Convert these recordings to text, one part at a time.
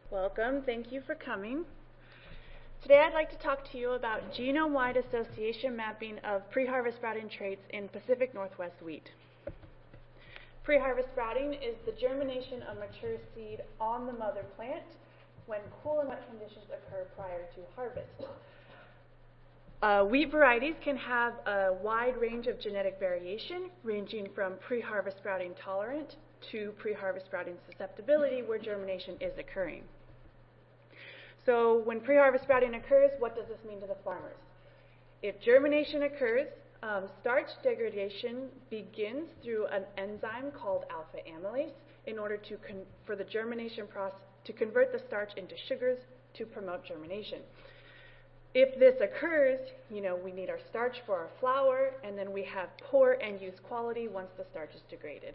Welcome. Thank you for coming. Today I'd like to talk to you about genome-wide association mapping of pre-harvest sprouting traits in Pacific Northwest wheat. Pre-harvest sprouting is the germination of mature seed on the mother plant when cool and wet conditions occur prior to harvest. Wheat varieties can have a wide range of genetic variation, ranging from pre-harvest sprouting tolerant to pre-harvest sprouting susceptibility, where germination is occurring. So when pre-harvest sprouting occurs, what does this mean to the farmers? If germination occurs, starch degradation begins through an enzyme called alpha amylase in order for the germination process to convert the starch into sugars to promote germination. If this occurs, we need our starch for our flour, and then we have poor end-use quality once the starch is degraded.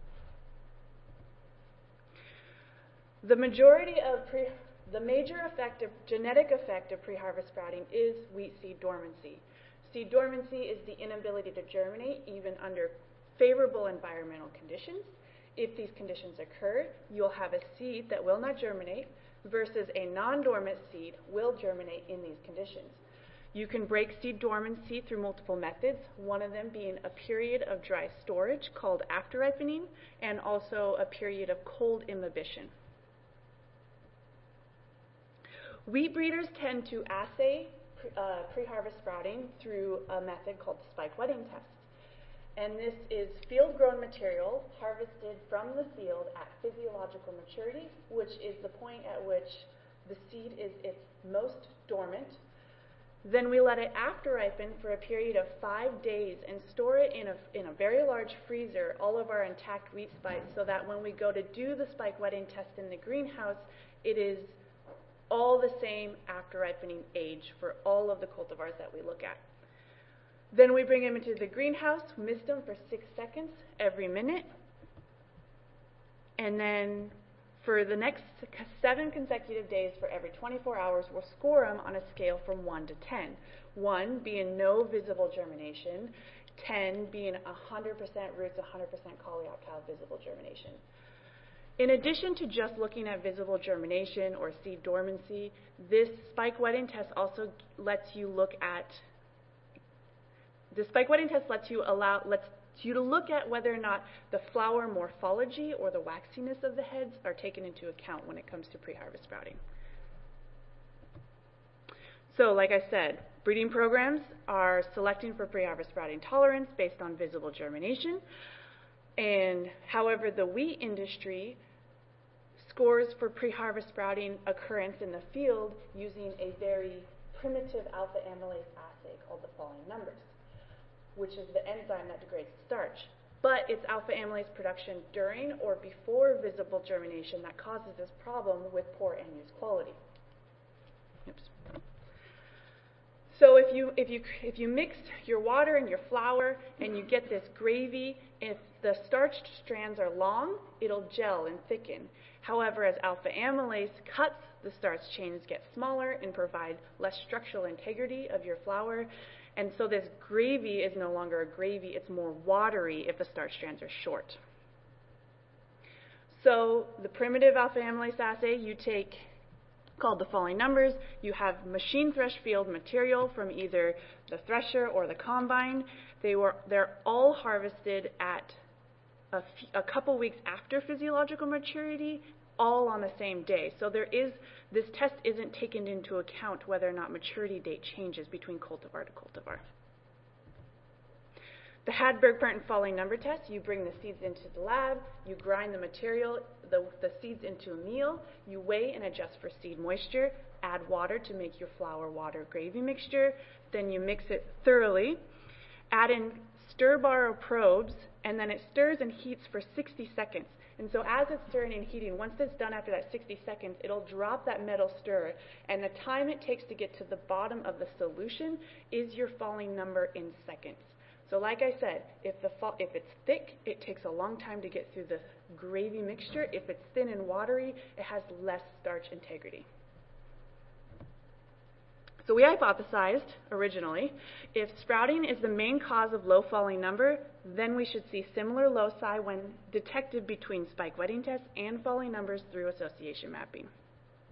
The major genetic effect of pre-harvest sprouting is wheat seed dormancy. Seed dormancy is the inability to germinate even under favorable environmental conditions. If these conditions occur, you'll have a seed that will not germinate versus a non-dormant seed will germinate in these conditions. You can break seed dormancy through multiple methods, one of them being a period of dry storage called after-ripening, and also a period of cold imbibition. Wheat breeders tend to assay pre-harvest sprouting through a method called the spike wetting test. And this is field-grown material harvested from the field at physiological maturity, which is the point at which the seed is its most dormant. Then we let it after-ripen for a period of 5 days and store it in a very large freezer, all of our intact wheat spikes, so that when we go to do the spike wetting test in the greenhouse, it is all the same after-ripening age for all of the cultivars that we look at. Then we bring them into the greenhouse, mist them for 6 seconds every minute, and then for the next 7 consecutive days for every 24 hours, we'll score them on a scale from 1 to 10. 1 being no visible germination, 10 being 100% roots, 100% coleoptile visible germination. In addition to just looking at visible germination or seed dormancy, this spike wetting test also lets you look at to look at whether or not the flower morphology or the waxiness of the heads are taken into account when it comes to pre-harvest sprouting. So, like I said, breeding programs are selecting for pre-harvest sprouting tolerance based on visible germination. And however, the wheat industry scores for pre-harvest sprouting occurrence in the field using a very primitive alpha amylase assay called the falling numbers, which is the enzyme that degrades starch. But it's alpha amylase production during or before visible germination that causes this problem with poor end-use quality. Oops. So if you mix your water and your flour and you get this gravy, if the starched strands are long, it'll gel and thicken. However, as alpha amylase cuts, the starch chains get smaller and provide less structural integrity of your flour. And so this gravy is no longer a gravy, it's more watery if the starch strands are short. So the primitive alpha amylase assay you take, called the falling numbers, you have machine thresh field material from either the thresher or the combine. They're all harvested at a couple weeks after physiological maturity, all on the same day. So this test isn't taken into account whether or not maturity date changes between cultivar to cultivar. The Hadberg-Parton falling number test, you bring the seeds into the lab, you grind the material, the seeds into a meal, you weigh and adjust for seed moisture, add water to make your flour water gravy mixture, then you mix it thoroughly, add in stir bar or probes, and then it stirs and heats for 60 seconds. And so as it's stirring and heating, once it's done after that 60 seconds, it'll drop that metal stir, and the time it takes to get to the bottom of the solution is your falling number in seconds. So like I said, if it's thick, it takes a long time to get through the gravy mixture. If it's thin and watery, it has less starch integrity. So we hypothesized originally, if sprouting is the main cause of low falling number, then we should see similar loci when detected between spike wetting tests and falling numbers through association mapping.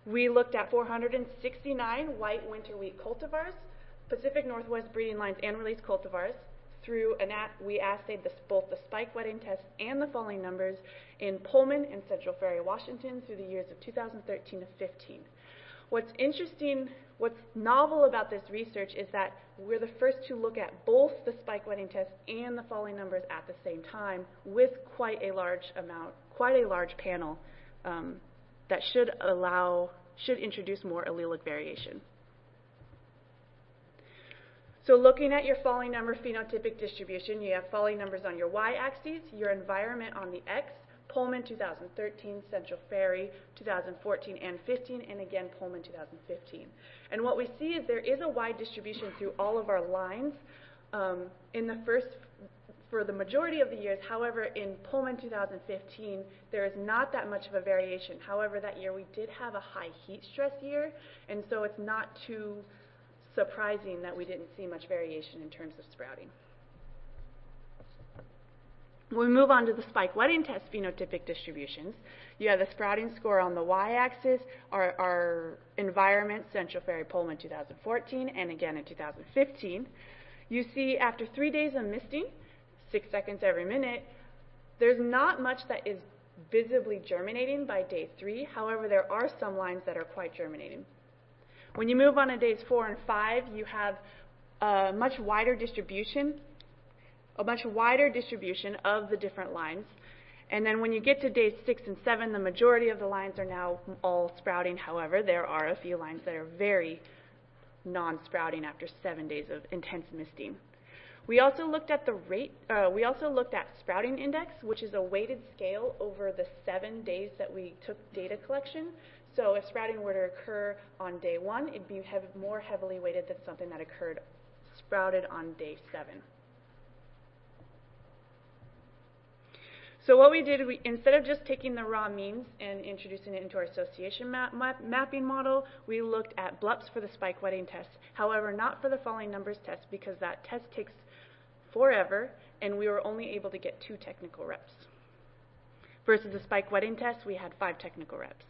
We looked at 469 white winter wheat cultivars, Pacific Northwest breeding lines and release cultivars. We assayed both the spike wetting test and the falling numbers in Pullman and Central Ferry, Washington through the years of 2013 to 15. What's interesting, what's novel about this research is that we're the first to look at both the spike wetting test and the falling numbers at the same time with quite a large panel that should introduce more allelic variation. So looking at your falling number phenotypic distribution, you have falling numbers on your y-axis, your environment on the x, Pullman 2013, Central Ferry 2014 and 15, and again Pullman 2015. And what we see is there is a wide distribution through all of our lines for the majority of the years. However, in Pullman 2015, there is not that much of a variation. However, that year we did have a high heat stress year, and so it's not too surprising that we didn't see much variation in terms of sprouting. When we move on to the spike wetting test phenotypic distributions, you have the sprouting score on the y-axis, our environment, Central Ferry Pullman 2014, and again in 2015. You see after 3 days of misting, 6 seconds every minute, there's not much that is visibly germinating by day 3. However, there are some lines that are quite germinating. When you move on to days 4 and 5, you have a much wider distribution of the different lines. And then when you get to days 6 and 7, the majority of the lines are now all sprouting. However, there are a few lines that are very non-sprouting after 7 days of intense misting. We also looked at sprouting index, which is a weighted scale over the 7 days that we took data collection. So if sprouting were to occur on day 1, it'd be more heavily weighted than something that sprouted on day 7. So what we did, instead of just taking the raw means and introducing it into our association mapping model, we looked at BLUPs for the spike wetting test. However, not for the falling numbers test, because that test takes forever, and we were only able to get 2 technical reps. Versus the spike wetting test, we had 5 technical reps.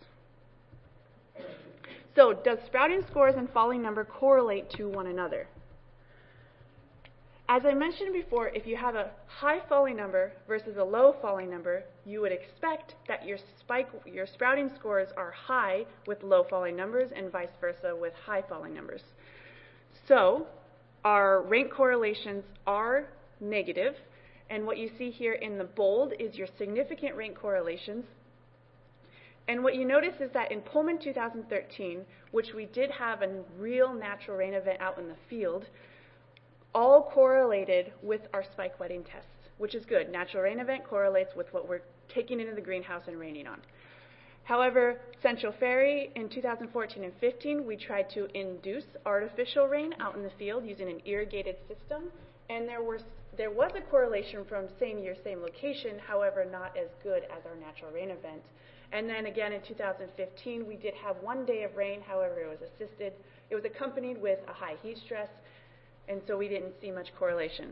So does sprouting scores and falling number correlate to one another? As I mentioned before, if you have a high falling number versus a low falling number, you would expect that your sprouting scores are high with low falling numbers and vice versa with high falling numbers. So our rank correlations are negative, and what you see here in the bold is your significant rank correlations. And what you notice is that in Pullman 2013, which we did have a real natural rain event out in the field, all correlated with our spike wetting tests, which is good. Natural rain event correlates with what we're taking into the greenhouse and raining on. However, Central Ferry in 2014 and 15, we tried to induce artificial rain out in the field using an irrigated system, and there was a correlation from same year, same location, however, not as good as our natural rain event. And then again in 2015, we did have 1 day of rain, however, it was assisted. It was accompanied with a high heat stress, and so we didn't see much correlation.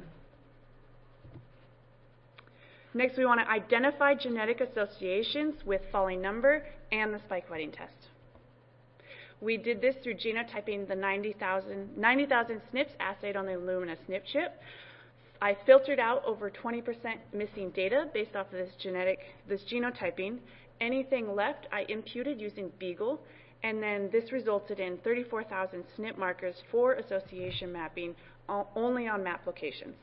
Next, we want to identify genetic associations with falling number and the spike wetting test. We did this through genotyping the 90,000 SNPs assayed on the Illumina SNP chip. I filtered out over 20% missing data based off of this genotyping. Anything left, I imputed using Beagle, and then this resulted in 34,000 SNP markers for association mapping only on map locations.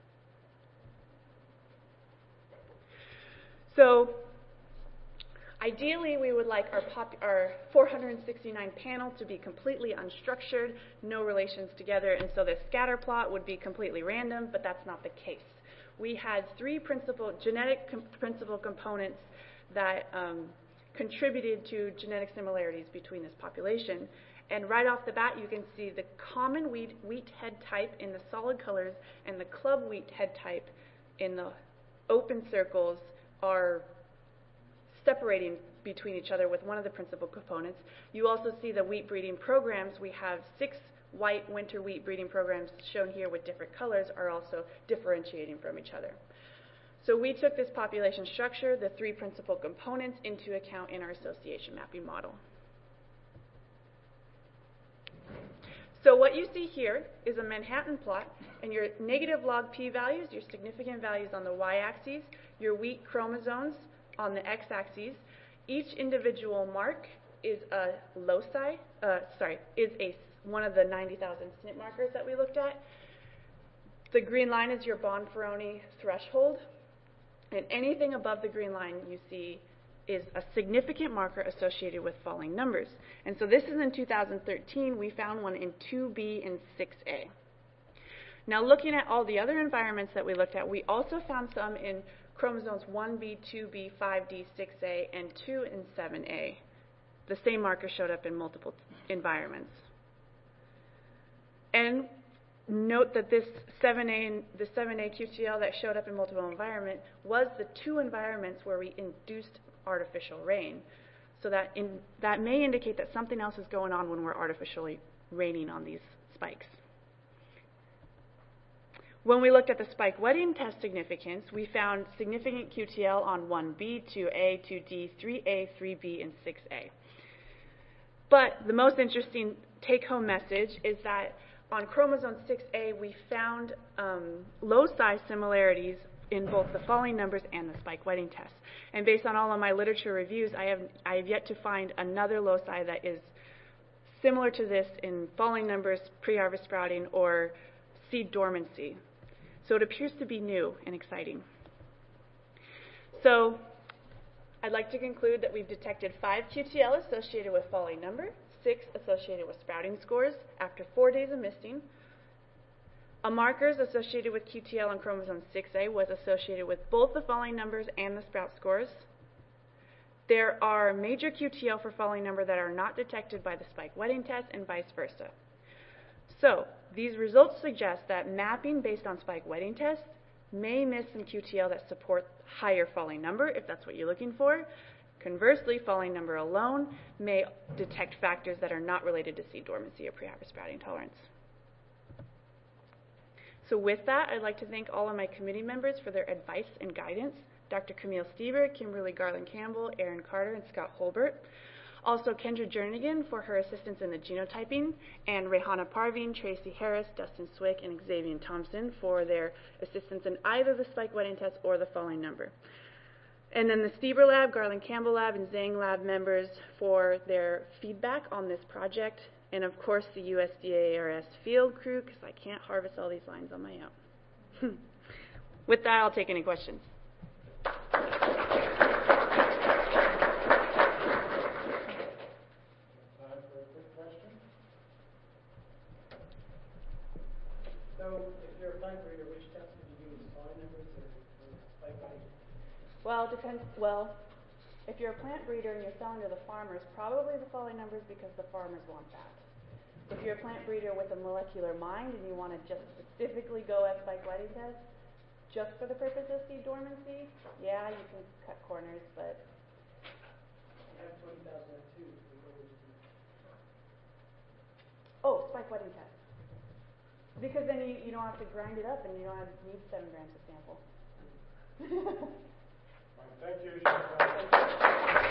So ideally, we would like our 469 panel to be completely unstructured, no relations together, and so the scatter plot would be completely random, but that's not the case. We had 3 genetic principal components that contributed to genetic similarities between this population. And right off the bat, you can see the common wheat head type in the solid colors and the club wheat head type in the open circles are separating between each other with one of the principal components. You also see the wheat breeding programs. We have 6 white winter wheat breeding programs shown here with different colors are also differentiating from each other. So we took this population structure, the 3 principal components, into account in our association mapping model. So what you see here is a Manhattan plot, and your negative log p-values, your significant values on the y-axis, your weak chromosomes on the x-axis. Each individual mark is a loci, one of the 90,000 SNP markers that we looked at. The green line is your Bonferroni threshold, and anything above the green line you see is a significant marker associated with falling numbers. And so this is in 2013. We found one in 2B and 6A. Now looking at all the other environments that we looked at, we also found some in chromosomes 1B, 2B, 5D, 6A, and 2 and 7A. The same marker showed up in multiple environments. And note that this 7A QTL that showed up in multiple environments was the 2 environments where we induced artificial rain. So that may indicate that something else is going on when we're artificially raining on these spikes. When we looked at the spike wetting test significance, we found significant QTL on 1B, 2A, 2D, 3A, 3B, and 6A. But the most interesting take-home message is that on chromosome 6A, we found loci similarities in both the falling numbers and the spike wetting test. And based on all of my literature reviews, I have yet to find another loci that is similar to this in falling numbers, pre-harvest sprouting, or seed dormancy. So it appears to be new and exciting. So I'd like to conclude that we've detected 5 QTL associated with falling number, 6 associated with sprouting scores after 4 days of misting. A markers associated with QTL on chromosome 6A was associated with both the falling numbers and the sprout scores. There are major QTL for falling number that are not detected by the spike wetting test and vice versa. So these results suggest that mapping based on spike wetting tests may miss some QTL that support higher falling number if that's what you're looking for. Conversely, falling number alone may detect factors that are not related to seed dormancy or pre-harvest sprouting tolerance. So with that, I'd like to thank all of my committee members for their advice and guidance, Dr. Camille Stever, Kimberly Garland-Campbell, Aaron Carter, and Scott Holbert. Also Kendra Jernigan for her assistance in the genotyping, and Rehana Parveen, Tracy Harris, Dustin Swick, and Xavier Thompson for their assistance in either the spike wetting test or the falling number. And then the Stever Lab, Garland-Campbell Lab, and Zhang Lab members for their feedback on this project. And of course the USDA ARS field crew, because I can't harvest all these lines on my own. With that, I'll take any questions. So, if you're a plant breeder, which test would you use? Falling numbers or spike wetting? Well, it depends. Well, if you're a plant breeder and you're selling to the farmers, probably the falling numbers because the farmers want that. If you're a plant breeder with a molecular mind and you want to just specifically go at spike wetting test, just for the purpose of seed dormancy, yeah, you can cut corners, but. I have 20,000 at 2. Oh, spike wetting test. Because then you don't have to grind it up and you don't need 7 grams of sample. Thank you.